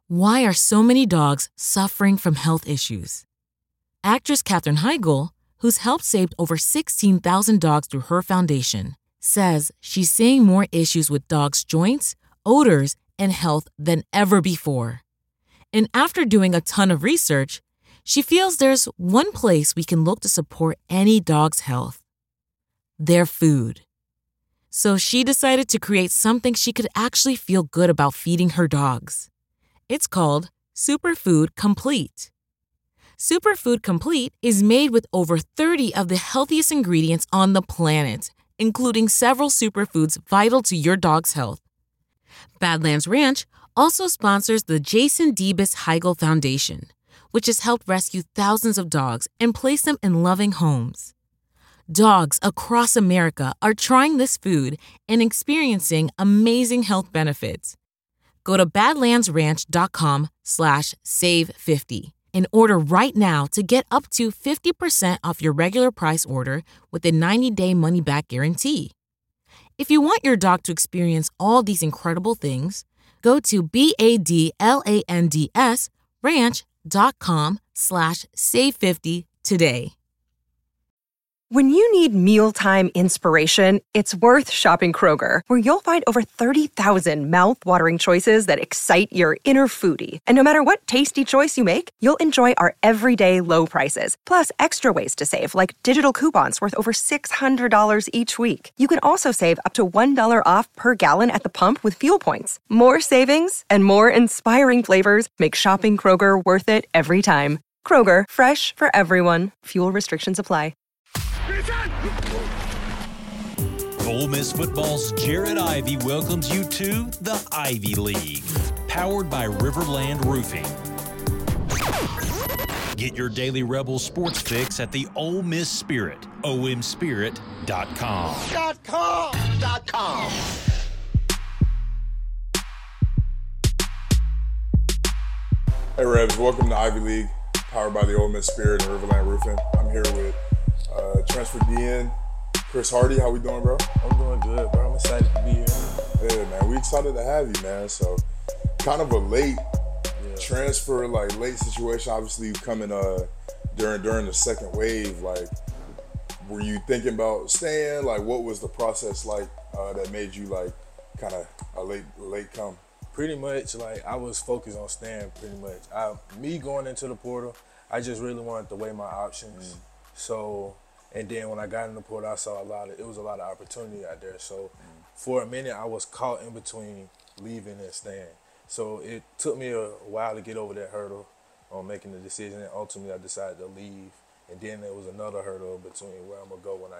Why are so many dogs suffering from health issues? Actress Katherine Heigl, who's helped save over 16,000 dogs through her foundation, says she's seeing more issues with dogs' joints, odors, and health than ever before. And after doing a ton of research, she feels there's one place we can look to support any dog's health: their food. So she decided to create something she could actually feel good about feeding her dogs. It's called Superfood Complete. Superfood Complete is made with over 30 of the healthiest ingredients on the planet, including several superfoods vital to your dog's health. Badlands Ranch also sponsors the Jason Debus Heigl Foundation, which has helped rescue thousands of dogs and place them in loving homes. Dogs across America are trying this food and experiencing amazing health benefits. Go to badlandsranch.com/save50 and order right now to get up to 50% off your regular price order with a 90-day money-back guarantee. If you want your dog to experience all these incredible things, go to badlandsranch.com/save50 today. When you need mealtime inspiration, it's worth shopping Kroger, where you'll find over 30,000 mouth-watering choices that excite your inner foodie. And no matter what tasty choice you make, you'll enjoy our everyday low prices, plus extra ways to save, like digital coupons worth over $600 each week. You can also save up to $1 off per gallon at the pump with fuel points. More savings and more inspiring flavors make shopping Kroger worth it every time. Kroger, fresh for everyone. Fuel restrictions apply. Ole Miss football's Jared Ivey welcomes you to the Ivy League, powered by Riverland Roofing. Get your daily Rebel sports fix at the Ole Miss Spirit, omspirit.com. Hey Rebs, welcome to Ivy League, powered by the Ole Miss Spirit and Riverland Roofing. I'm here with transfer DN Chris Hardy. How we doing, bro? I'm doing good, bro. I'm excited to be here. Yeah, man. We excited to have you, man. So, kind of a late transfer, like late situation. Obviously, you coming during the second wave. Like, were you thinking about staying? Like, what was the process like that made you like kind of a late come? Pretty much, like I was focused on staying. Pretty much, me going into the portal, I just really wanted to weigh my options. So. And then when I got in the portal, I saw it was a lot of opportunity out there. So for a minute, I was caught in between leaving and staying. So it took me a while to get over that hurdle on making the decision. And ultimately, I decided to leave. And then there was another hurdle between where I'm going to go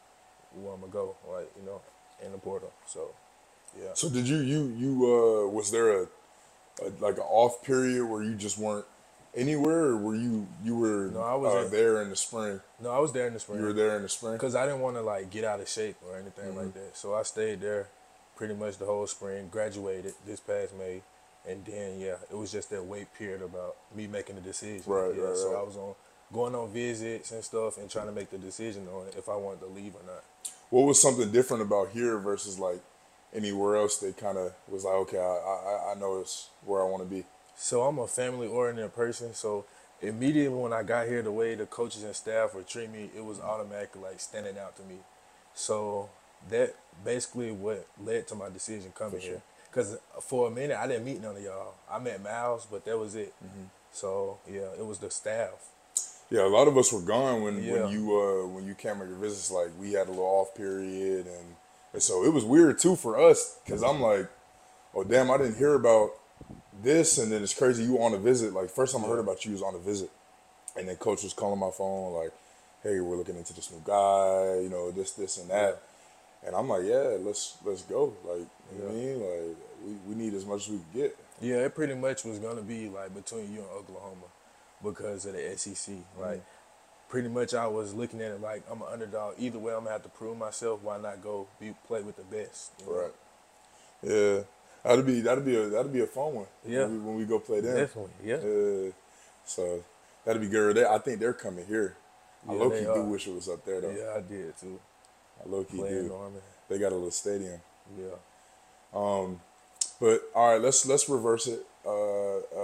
in the portal. So, yeah. So did you was there a like an off period where you just weren't anywhere, or were you were there in the spring? No, I was there in the spring. You were there in the spring? Because I didn't want to like get out of shape or anything like that. So I stayed there pretty much the whole spring, graduated this past May, and then it was just that wait period about me making the decision. Right. So I was going on visits and stuff and trying to make the decision on if I wanted to leave or not. What was something different about here versus like anywhere else that kind of was like, okay, I know it's where I want to be? So I'm a family-oriented person, so immediately when I got here, the way the coaches and staff were treating me, it was automatically like standing out to me. So that basically what led to my decision coming here. Because for a minute, I didn't meet none of y'all. I met Miles, but that was it. So, it was the staff. Yeah, a lot of us were gone when you came on your visits. Like, we had a little off period, and so it was weird, too, for us, because I'm like, oh, damn, I didn't hear about this, and then it's crazy you on a visit. Like, first time I heard about you was on a visit, and then coach was calling my phone like, hey, we're looking into this new guy, this and that, and I'm like, yeah, let's go. Like, you know what I mean? Like, we need as much as we can get. Yeah, it pretty much was gonna be like between you and Oklahoma because of the SEC. Like, pretty much I was looking at it like I'm an underdog. Either way, I'm gonna have to prove myself. Why not go play with the best? Right. Yeah. That'd be a fun one. Yeah. When we go play them. Definitely. Yeah. So that'd be good. I think they're coming here. I low-key do wish it was up there though. Yeah, I did too. I low-key do. Norman. They got a little stadium. Yeah. But all right, let's reverse it.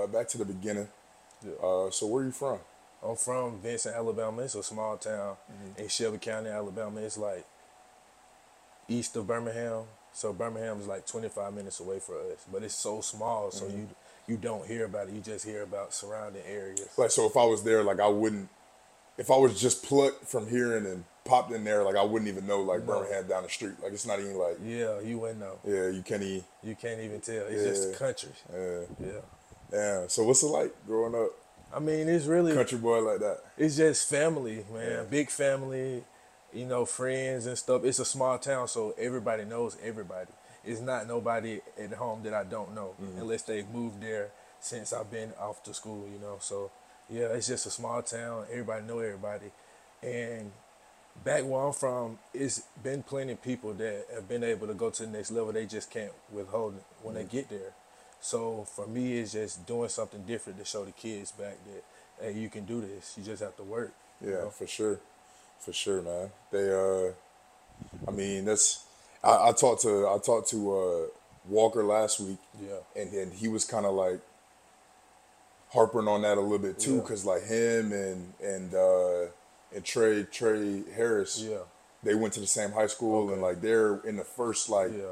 back to the beginning. Yeah. So where are you from? I'm from Vincent, Alabama. It's a small town in Shelby County, Alabama. It's like east of Birmingham. So Birmingham is like 25 minutes away from us. But it's so small, so you don't hear about it. You just hear about surrounding areas. Like, so if I was there, like, I wouldn't, if I was just plucked from here and then popped in there, like, I wouldn't even know, like, Birmingham down the street. Like, it's not even like, Yeah, you wouldn't know. yeah, you can't even, You can't even tell. It's just country. Yeah. damn. So what's it like growing up, I mean, it's really country boy like that? it's just family, man. Yeah. Big family, friends and stuff. It's a small town, so everybody knows everybody. It's not nobody at home that I don't know, unless they've moved there since I've been off to school. So, yeah, it's just a small town. Everybody know everybody. And back where I'm from, it's been plenty of people that have been able to go to the next level. They just can't withhold it when they get there. So for me, it's just doing something different to show the kids back that, hey, you can do this. You just have to work. Yeah, for sure, man. They, I mean, I talked to Walker last week, and he was kind of like harping on that a little bit too, because like him and Trey Harris, they went to the same high school, and like they're in the first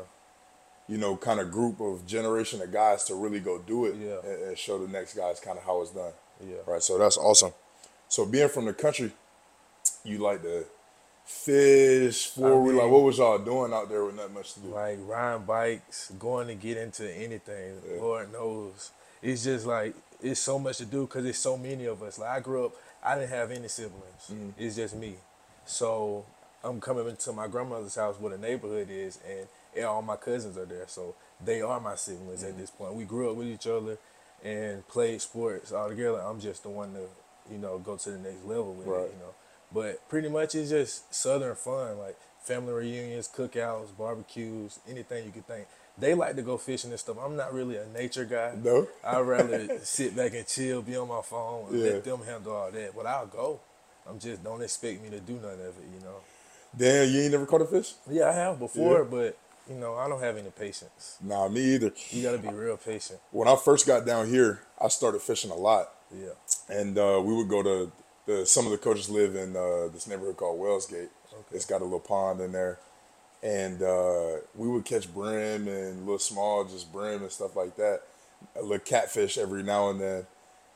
kind of group of generation of guys to really go do it and show the next guys kind of how it's done. Yeah. Right. So that's awesome. So being from the country, you like to fish, four-wheel, like what was y'all doing out there with not much to do? Like riding bikes, going to get into anything, Lord knows. It's just like, it's so much to do because there's so many of us. Like I grew up, I didn't have any siblings. It's just me. So I'm coming into my grandmother's house where the neighborhood is, and all my cousins are there. So they are my siblings at this point. We grew up with each other and played sports all together. I'm just the one to, go to the next level with it, But pretty much it's just Southern fun, like family reunions, cookouts, barbecues, anything you could think. They like to go fishing and stuff. I'm not really a nature guy. No? I'd rather sit back and chill, be on my phone, and let them handle all that. But I'll go. Don't expect me to do none of it, Damn, you ain't never caught a fish? Yeah, I have before, but, I don't have any patience. Nah, me either. You got to be real patient. When I first got down here, I started fishing a lot. Yeah. And we would go to, some of the coaches live in this neighborhood called Wellsgate. Okay. It's got a little pond in there. And we would catch brim and little small, just brim and stuff like that. A little catfish every now and then.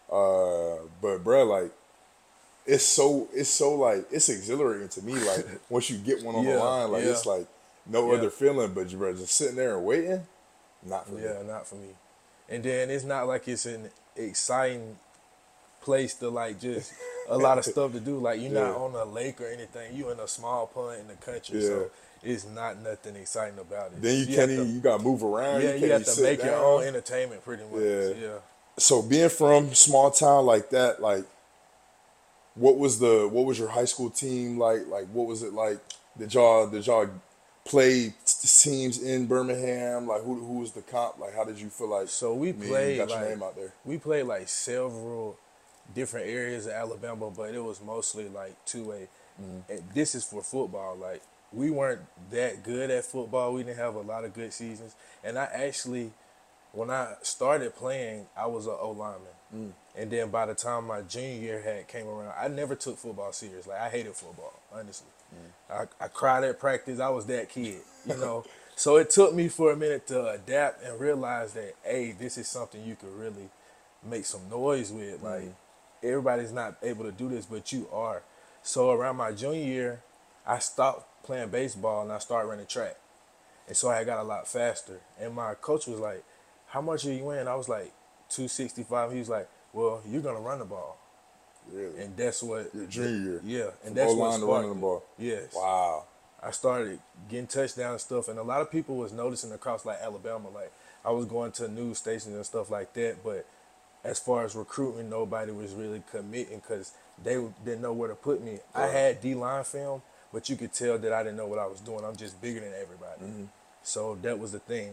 But bro, like, it's so like, it's exhilarating to me. Like, once you get one on the line, like, it's like no other feeling, but bro, just sitting there and waiting, not for me. Yeah, not for me. And then it's not like it's an exciting place to like just a lot of stuff to do. Like you're not on a lake or anything. You in a small pond in the country, so it's not nothing exciting about it. Then you gotta move around. Yeah, you have to make your own entertainment pretty much. Yeah. So being from small town like that, like what was your high school team like? Like what was it like? Did y'all play teams in Birmingham? Like who was the comp? Like how did you feel like? So we played got your name out there. We played like several different areas of Alabama, but it was mostly like 2A. And this is for football. Like we weren't that good at football. We didn't have a lot of good seasons. And I actually, when I started playing, I was an O-lineman. And then by the time my junior year came around, I never took football serious. Like I hated football, honestly. I cried at practice. I was that kid, So it took me for a minute to adapt and realize that, hey, this is something you could really make some noise with. Like everybody's not able to do this, but you are. So around my junior year, I stopped playing baseball and I started running track. And so I got a lot faster. And my coach was like, how much are you weighing? I was like 265. He was like, well, you're going to run the ball. Really? And that's what... Your junior year? Yeah. And that's what sparked running the ball? Yes. Wow. I started getting touchdowns and stuff. And a lot of people was noticing across like Alabama. Like I was going to news stations and stuff like that. But as far as recruiting, nobody was really committing because they didn't know where to put me. Right. I had D-line film, but you could tell that I didn't know what I was doing. I'm just bigger than everybody. So that was the thing.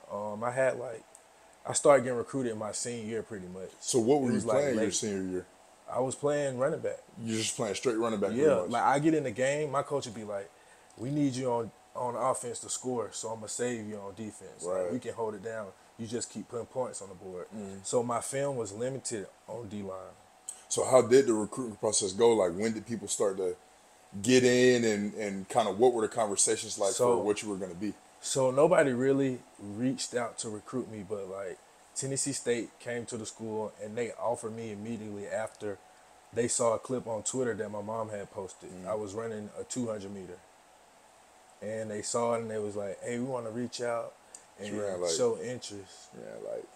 I started getting recruited in my senior year pretty much. So what were you playing your senior year? I was playing running back. You're just playing straight running back? Yeah, like I get in the game, my coach would be like, we need you on offense to score, so I'm going to save you on defense. Right. Like, we can hold it down. you just keep putting points on the board. So my film was limited on D-line. So how did the recruiting process go? Like, when did people start to get in, and kind of what were the conversations like for what you were going to be? So nobody really reached out to recruit me, but like Tennessee State came to the school and they offered me immediately after they saw a clip on Twitter that my mom had posted. I was running a 200 meter. And they saw it and they was like, hey, we want to reach out and show interest. Yeah, like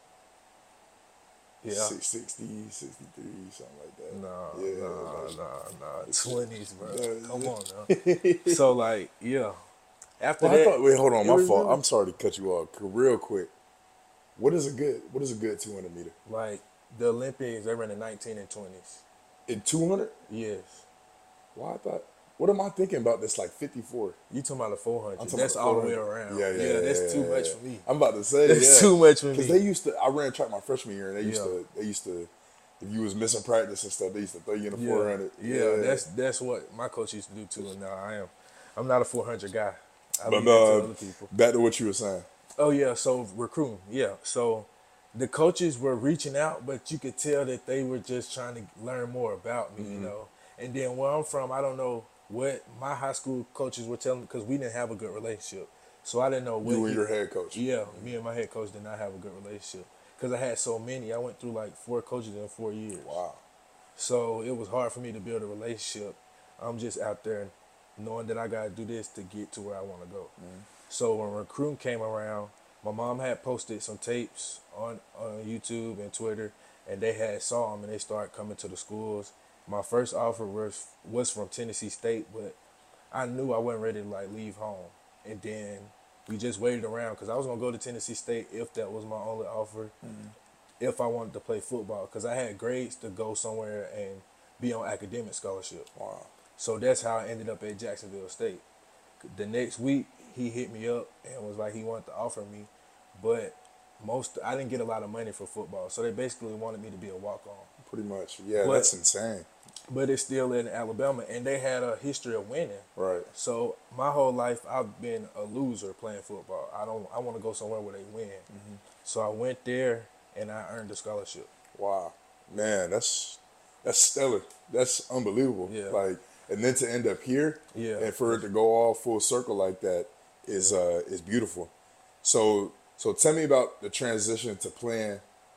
60, 63, something like that. Nah. 20s, bro. Come on now. So, like, yeah. After that. Wait, hold on. My fault. I'm sorry to cut you off real quick. What is a good 200 meter? Like, the Olympics, they ran in 19 and 20s. In 200? Yes. Well, what am I thinking about this, like 54? You talking about the 400. That's all the way around. Yeah, that's too much for me. I'm about to say, that's too much for me. Because I ran track my freshman year, and they used to, if you was missing practice and stuff, they used to throw you in the 400. Yeah, that's what my coach used to do too, and now I'm not a 400 guy. But back to what you were saying. Oh, yeah, so recruiting, yeah. So the coaches were reaching out, but you could tell that they were just trying to learn more about me, you know. And then where I'm from, I don't know what my high school coaches were telling me, because we didn't have a good relationship. So I didn't know what. You and your head coach? Yeah, me and my head coach did not have a good relationship because I had so many. I went through like 4 coaches in 4 years. Wow. So it was hard for me to build a relationship. I'm just out there knowing that I got to do this to get to where I want to go. So when recruiting came around, my mom had posted some tapes on YouTube and Twitter, and they had saw them and they started coming to the schools. My first offer was from Tennessee State, but I knew I wasn't ready to like leave home. And then we just waited around because I was gonna go to Tennessee State if that was my only offer, if I wanted to play football, because I had grades to go somewhere and be on academic scholarship. Wow. So that's how I ended up at Jacksonville State. The next week he hit me up and was like he wanted to offer me, but I didn't get a lot of money for football, so they basically wanted me to be a walk-on. Pretty much, yeah. That's insane. But it's still in Alabama, and they had a history of winning. Right. So my whole life, I've been a loser playing football. I want to go somewhere where they win. So I went there, and I earned a scholarship. Wow, man, that's stellar. That's unbelievable. Yeah. Like, and then to end up here, and for it to go all full circle like that is beautiful. So tell me about the transition to playing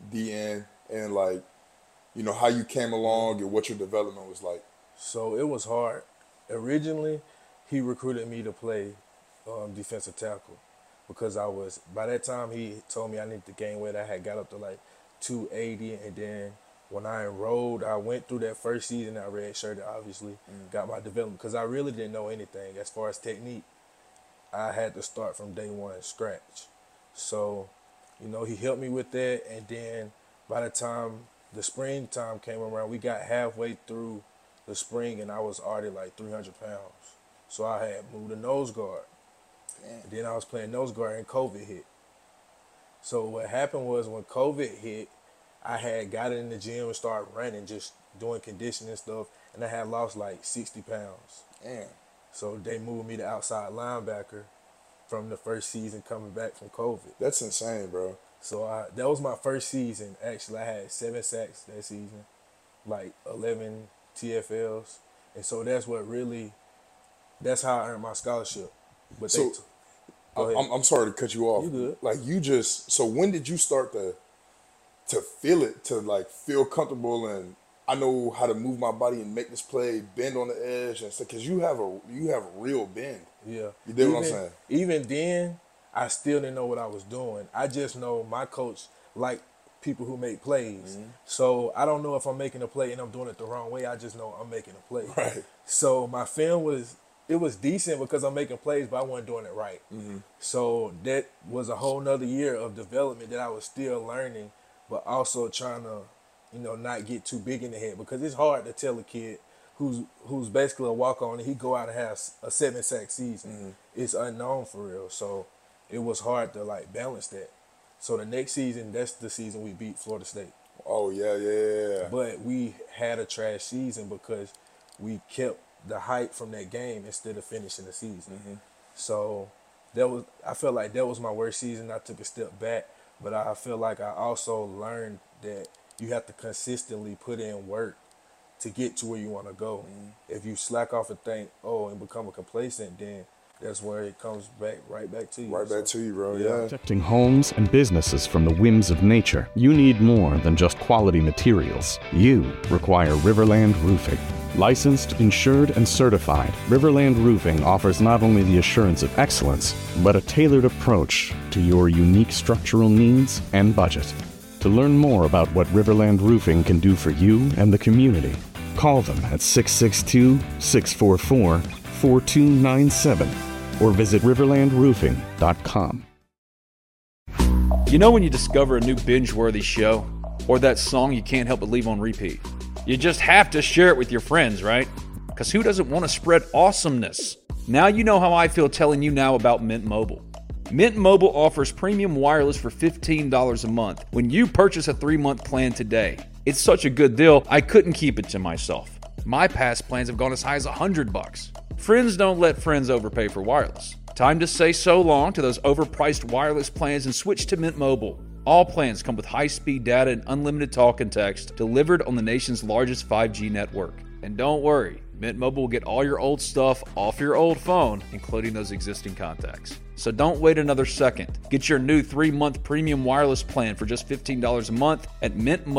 DN and like, you know, how you came along and what your development was like. So it was hard. Originally, he recruited me to play defensive tackle because by that time he told me I needed to gain weight. I had got up to like 280, and then when I enrolled, I went through that first season. I redshirted, obviously, got my development because I really didn't know anything as far as technique. I had to start from day one, scratch. So, you know, he helped me with that, and then by the time the springtime came around, we got halfway through the spring, and I was already like 300 pounds. So I had moved to nose guard. And then I was playing nose guard, and COVID hit. So what happened was when COVID hit, I had got in the gym and started running, just doing conditioning stuff, and I had lost like 60 pounds. Damn. So they moved me to outside linebacker from the first season coming back from COVID. That's insane, bro. So that was my first season. Actually, I had 7 sacks that season, like 11 TFLs. And so that's how I earned my scholarship. But so I'm sorry to cut you off. You good. Like so when did you start to feel it, to like feel comfortable and I know how to move my body and make this play, bend on the edge and stuff, because you have a real bend. Yeah. You dig what I'm saying? Even then, I still didn't know what I was doing. I just know my coach liked people who make plays. So I don't know if I'm making a play and I'm doing it the wrong way. I just know I'm making a play. Right. So my film was decent because I'm making plays, but I wasn't doing it right. So that was a whole nother year of development that I was still learning, but also trying to, you know, not get too big in the head, because it's hard to tell a kid who's basically a walk-on and he go out and have a 7-sack season. It's unknown for real. So it was hard to like balance that. So the next season, that's the season we beat Florida State. Oh yeah. But we had a trash season because we kept the hype from that game instead of finishing the season. So I felt like that was my worst season. I took a step back. But I feel like I also learned that you have to consistently put in work to get to where you want to go. If you slack off and think, and become a complacent, then that's where it comes right back to you. Right back to you, bro. Yeah. Protecting homes and businesses from the whims of nature, you need more than just quality materials. You require Riverland Roofing. Licensed, insured, and certified, Riverland Roofing offers not only the assurance of excellence, but a tailored approach to your unique structural needs and budget. To learn more about what Riverland Roofing can do for you and the community, call them at 662-644-4297 or visit riverlandroofing.com. You know when you discover a new binge-worthy show or that song you can't help but leave on repeat? You just have to share it with your friends, right? Because who doesn't want to spread awesomeness? Now you know how I feel telling you now about Mint Mobile. Mint Mobile offers premium wireless for $15 a month when you purchase a 3-month plan today. It's such a good deal, I couldn't keep it to myself. My past plans have gone as high as $100. Friends don't let friends overpay for wireless. Time to say so long to those overpriced wireless plans and switch to Mint Mobile. All plans come with high-speed data and unlimited talk and text delivered on the nation's largest 5G network. And don't worry, Mint Mobile will get all your old stuff off your old phone, including those existing contacts. So don't wait another second. Get your new 3-month premium wireless plan for just $15 a month at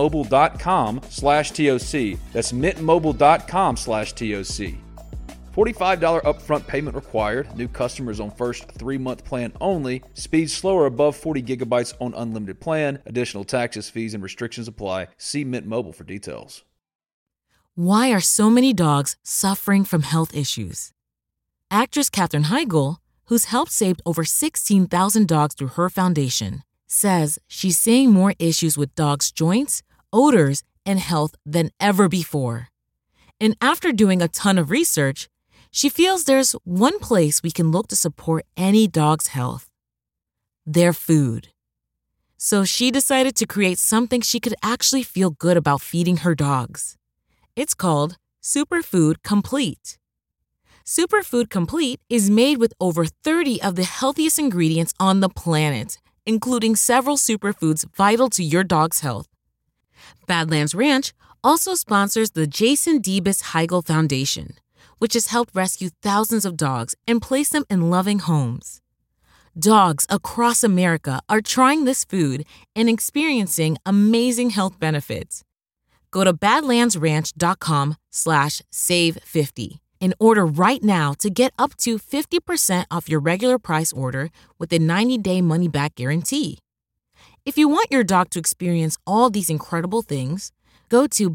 mintmobile.com/TOC. That's mintmobile.com/TOC. $45 upfront payment required. New customers on first 3-month plan only. Speed slower above 40 gigabytes on unlimited plan. Additional taxes, fees, and restrictions apply. See Mint Mobile for details. Why are so many dogs suffering from health issues? Actress Katherine Heigl, who's helped save over 16,000 dogs through her foundation, says she's seeing more issues with dogs' joints, odors, and health than ever before. And after doing a ton of research, she feels there's one place we can look to support any dog's health: their food. So she decided to create something she could actually feel good about feeding her dogs. It's called Superfood Complete. Superfood Complete is made with over 30 of the healthiest ingredients on the planet, including several superfoods vital to your dog's health. Badlands Ranch also sponsors the Jason Debus Heigl Foundation, which has helped rescue thousands of dogs and place them in loving homes. Dogs across America are trying this food and experiencing amazing health benefits. Go to badlandsranch.com/save50 and order right now to get up to 50% off your regular price order with a 90-day money-back guarantee. If you want your dog to experience all these incredible things, go to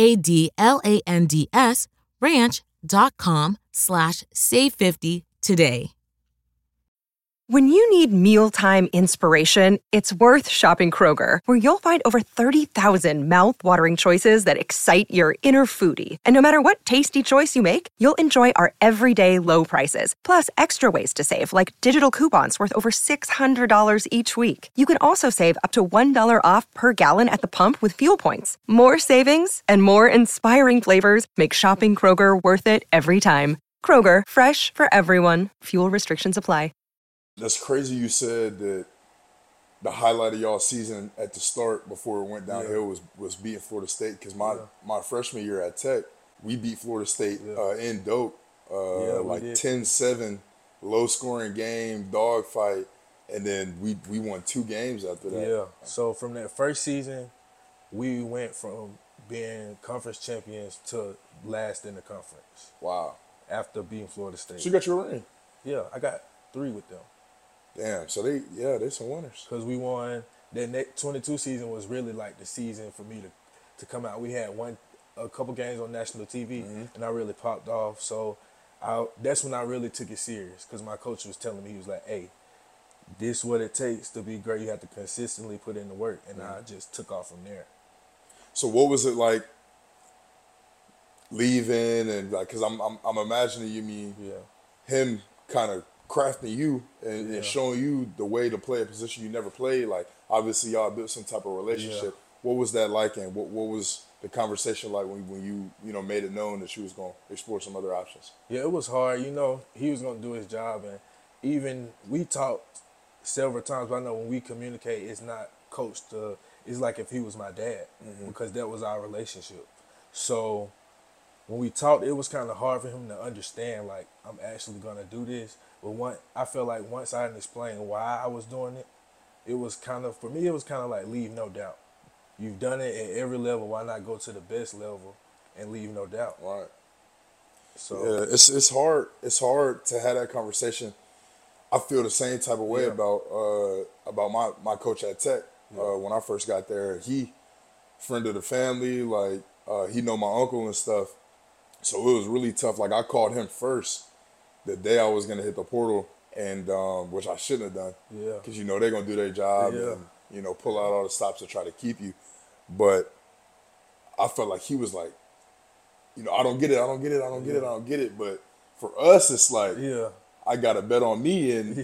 badlandsranch.com/save50 today. When you need mealtime inspiration, it's worth shopping Kroger, where you'll find over 30,000 mouth-watering choices that excite your inner foodie. And no matter what tasty choice you make, you'll enjoy our everyday low prices, plus extra ways to save, like digital coupons worth over $600 each week. You can also save up to $1 off per gallon at the pump with fuel points. More savings and more inspiring flavors make shopping Kroger worth it every time. Kroger, fresh for everyone. Fuel restrictions apply. That's crazy you said that the highlight of y'all season at the start before it went downhill was beating Florida State, because my freshman year at Tech, we beat Florida State in Doak, like 10-7, low-scoring game, dogfight, and then we won 2 games after that. Yeah, so from that first season, we went from being conference champions to last in the conference. Wow. After beating Florida State. So you got your ring? Yeah, I got 3 with them. Damn, so they're some winners. Because we won, that 22 season was really like the season for me to come out. We had a couple games on national TV, and I really popped off. So that's when I really took it serious, because my coach was telling me, he was like, hey, this is what it takes to be great. You have to consistently put in the work. And I just took off from there. So what was it like leaving, and like, because I'm imagining you mean him kind of crafting you and showing you the way to play a position you never played. Like, obviously y'all built some type of relationship. Yeah. What was that like, and what was the conversation like when you made it known that you was going to explore some other options? Yeah, it was hard. He was going to do his job, and even we talked several times, but I know when we communicate, it's not coach it's like if he was my dad, because that was our relationship. So when we talked, it was kind of hard for him to understand, like, I'm actually going to do this. But I felt like once I had explained why I was doing it, it was kind of, for me, it was kind of like leave no doubt. You've done it at every level. Why not go to the best level and leave no doubt? Right. So yeah, it's hard. It's hard to have that conversation. I feel the same type of way about my coach at Tech. When I first got there, he friend of the family. Like he know my uncle and stuff. So it was really tough. Like I called him first the day I was gonna hit the portal, and which I shouldn't have done. Yeah. Because they're gonna do their job and pull out all the stops to try to keep you. But I felt like he was like, I don't get it. But for us, it's like, I got to bet on me, and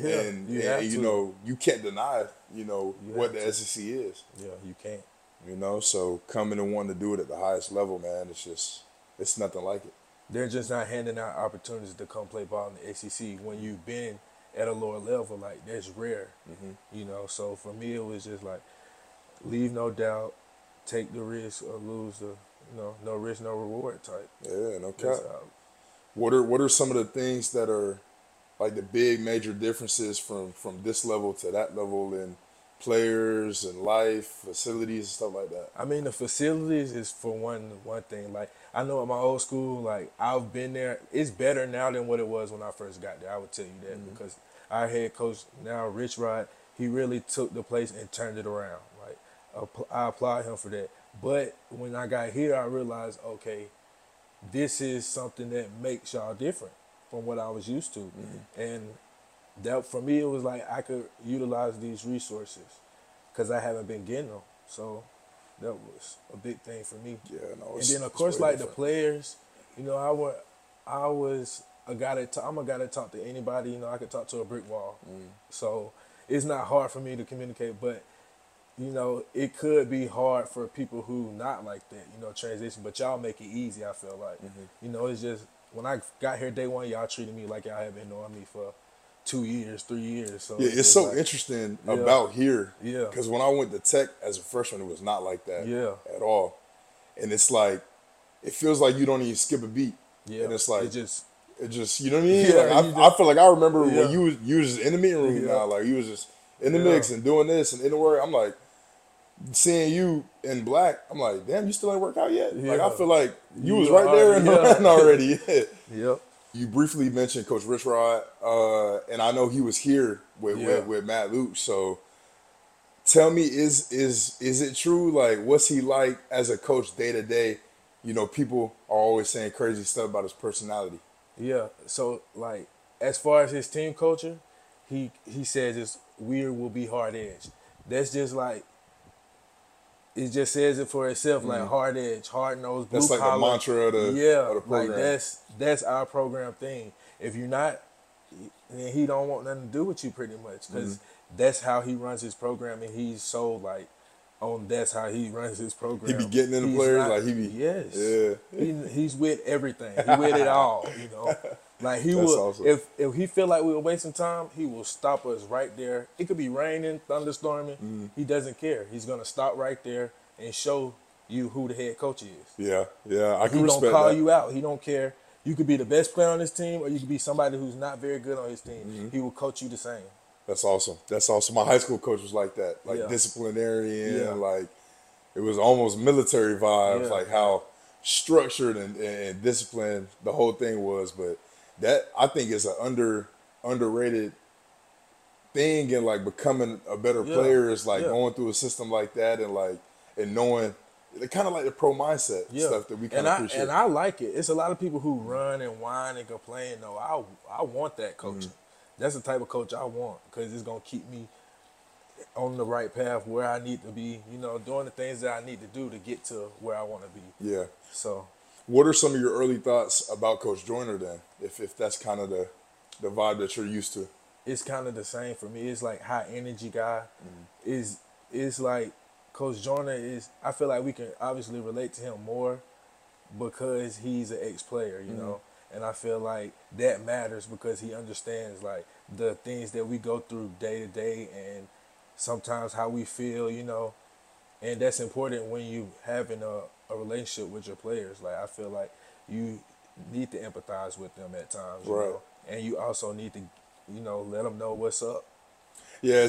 you can't deny, what the SEC is. Yeah, you can't. So coming and wanting to do it at the highest level, man, it's nothing like it. They're just not handing out opportunities to come play ball in the SEC when you've been at a lower level. Like, that's rare, So for me, it was just like, leave no doubt, take the risk or lose the, no risk, no reward type. Yeah, no cap. What are some of the things that are like the big major differences from this level to that level in players and life, facilities and stuff like that? I mean, the facilities is for one thing. Like, I know at my old school, like, I've been there. It's better now than what it was when I first got there. I would tell you that because our head coach now, Rich Rod, he really took the place and turned it around. Like, I applaud him for that. But when I got here, I realized, okay, this is something that makes y'all different from what I was used to. And that, for me, it was like I could utilize these resources because I haven't been getting them. So that was a big thing for me. Yeah, no. And then, of course, like different. The players, I was a guy I'm a guy that talk to anybody. I could talk to a brick wall. So it's not hard for me to communicate, but it could be hard for people who not like that, transition, but y'all make it easy, I feel like. It's just, when I got here day one, y'all treated me like y'all have been knowing me for 2 years, 3 years. So it's so like, interesting about here. Yeah. Because when I went to Tech as a freshman, it was not like that at all. And it's like, it feels like you don't even skip a beat. Yeah. And it's like, it just you know what I mean? Yeah, like I feel like I remember when you was just in the meeting room now, like you was just in the mix and doing this and in the work. I'm like, seeing you in black, I'm like, damn, you still ain't worked out yet? Like, I feel like you was right there in the run already. Yep. You briefly mentioned Coach Rich Rod, and I know he was here with Matt Luke. So tell me, is it true? Like, what's he like as a coach day to day? People are always saying crazy stuff about his personality. Yeah. So, like, as far as his team culture, he says it's weird will be hard edge. That's just like, it just says it for itself, like hard edge, hard nose, blue collar. That's like the mantra of the program. Like that's our program thing. If you're not, then he don't want nothing to do with you pretty much, because that's how he runs his program, and he's so like that's how he runs his program. He be getting in the players, yes, he's with everything. He with it all, Like, he will, awesome. If he feel like we were wasting time, he will stop us right there. It could be raining, thunderstorming. He doesn't care. He's gonna stop right there and show you who the head coach is. Yeah, I can respect that. He don't call you out. He don't care. You could be the best player on his team, or you could be somebody who's not very good on his team. He will coach you the same. That's awesome. My high school coach was like that, like disciplinarian, like it was almost military vibes, like how structured and disciplined the whole thing was, but. That, I think, is an underrated thing, and like becoming a better player is like going through a system like that and knowing kind of like the pro mindset stuff that we kind of appreciate. And I like it. It's a lot of people who run and whine and complain. No, I want that coaching. That's the type of coach I want, because it's gonna keep me on the right path where I need to be. Doing the things that I need to do to get to where I want to be. Yeah. So. What are some of your early thoughts about Coach Joyner then, if that's kind of the vibe that you're used to? It's kind of the same for me. It's like high energy guy. It's like Coach Joyner is, I feel like we can obviously relate to him more because he's an ex-player, you know? And I feel like that matters because he understands like the things that we go through day to day, and sometimes how we feel, you know, and that's important when you having a relationship with your players. Like, I feel like you need to empathize with them at times, you know, and you also need to, you know, let them know what's up. Yeah,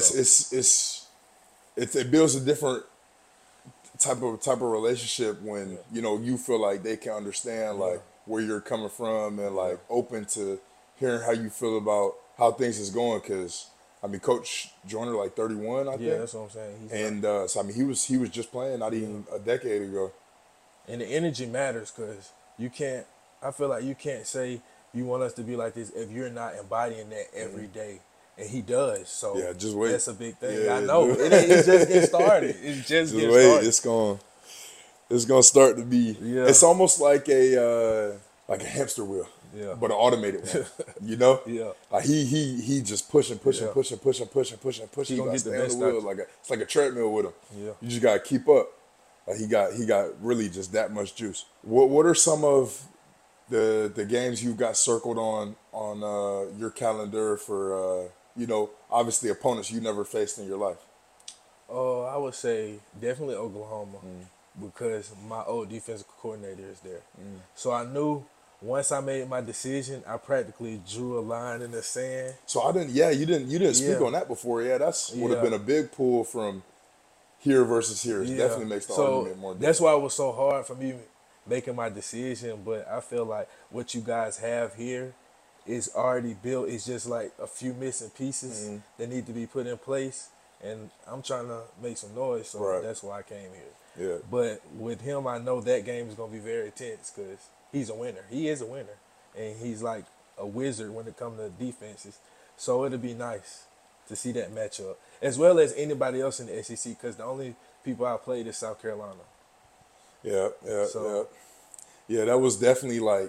it builds a different type of relationship when you know you feel like they can understand like where you're coming from and like open to hearing how you feel about how things is going. Because I mean, Coach Joyner like 31, I think. Yeah, that's what I'm saying. And so I mean, he was just playing not even a decade ago. And the energy matters because you can't. I feel like you can't say you want us to be like this if you're not embodying that every day. And he does. So yeah, just wait. That's a big thing. Yeah, I know. It's just getting started. It's just getting wait. started. It's gonna start to be. Yeah. It's almost like a hamster wheel. Yeah. But an automated one. You know? Yeah. Like he just pushing. He You gonna gotta get the stay on best the wheel. out you. It's like a treadmill with him. Yeah. You just gotta keep up. Like he got really just that much juice. What are some of the games you've got circled on your calendar for you know, obviously opponents you never faced in your life? I would say definitely Oklahoma because my old defensive coordinator is there. So I knew once I made my decision, I practically drew a line in the sand. So you didn't speak on that before. Yeah, would have been a big pull from here versus here. It definitely makes the argument more difficult. That's why it was so hard for me making my decision, but I feel like what you guys have here is already built. It's just like a few missing pieces that need to be put in place, and I'm trying to make some noise, so that's why I came here. Yeah. But with him, I know that game is going to be very tense because he's a winner. He is a winner, and he's like a wizard when it comes to defenses. So it'll be nice to see that matchup, as well as anybody else in the SEC, because the only people I played is South Carolina. Yeah. That was definitely like,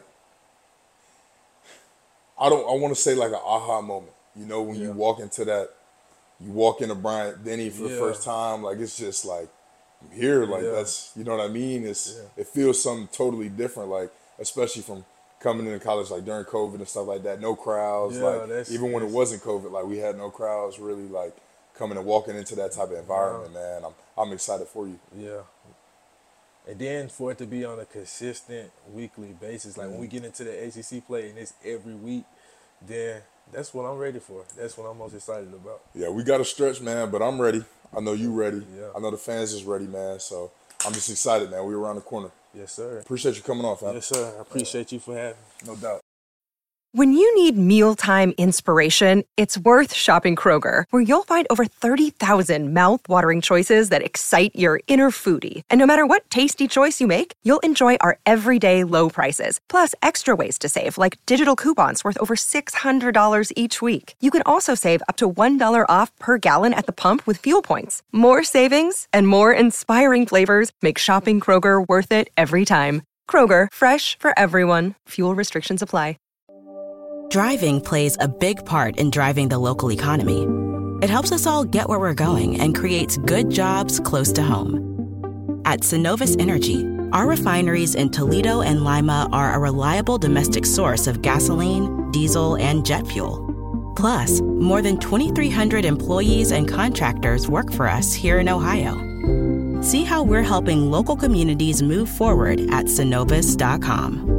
I want to say like an aha moment. You know, when you walk into Bryant Denny for the first time, like it's just like I'm here, like that's, you know what I mean? It feels something totally different, like especially from coming into college like during COVID and stuff like that. No crowds, even when it wasn't COVID, like we had no crowds really like coming and walking into that type of environment, man. I'm excited for you. Yeah. And then for it to be on a consistent weekly basis, like when we get into the ACC play and it's every week, then that's what I'm ready for. That's what I'm most excited about. Yeah, we got to stretch, man, but I'm ready. I know you ready. Yeah. I know the fans is ready, man. So I'm just excited, man. We're around the corner. Yes, sir. Appreciate you coming on, fam. Yes, sir. I appreciate you for having me. No doubt. When you need mealtime inspiration, it's worth shopping Kroger, where you'll find over 30,000 mouth-watering choices that excite your inner foodie. And no matter what tasty choice you make, you'll enjoy our everyday low prices, plus extra ways to save, like digital coupons worth over $600 each week. You can also save up to $1 off per gallon at the pump with fuel points. More savings and more inspiring flavors make shopping Kroger worth it every time. Kroger, fresh for everyone. Fuel restrictions apply. Driving plays a big part in driving the local economy. It helps us all get where we're going and creates good jobs close to home. At Synovus Energy, our refineries in Toledo and Lima are a reliable domestic source of gasoline, diesel, and jet fuel. Plus, more than 2,300 employees and contractors work for us here in Ohio. See how we're helping local communities move forward at Synovus.com.